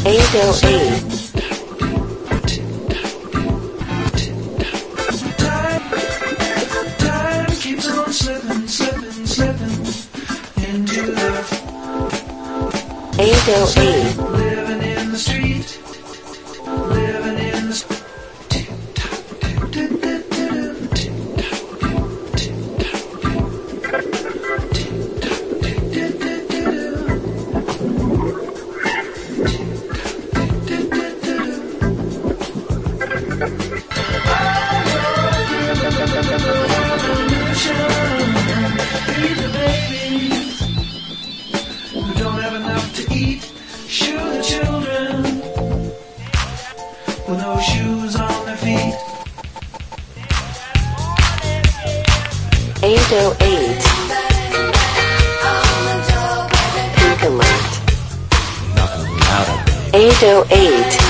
808. Time keeps on slipping into the 808. living in the street, living in the with no shoes on their feet. 808. Beacon Light. 808.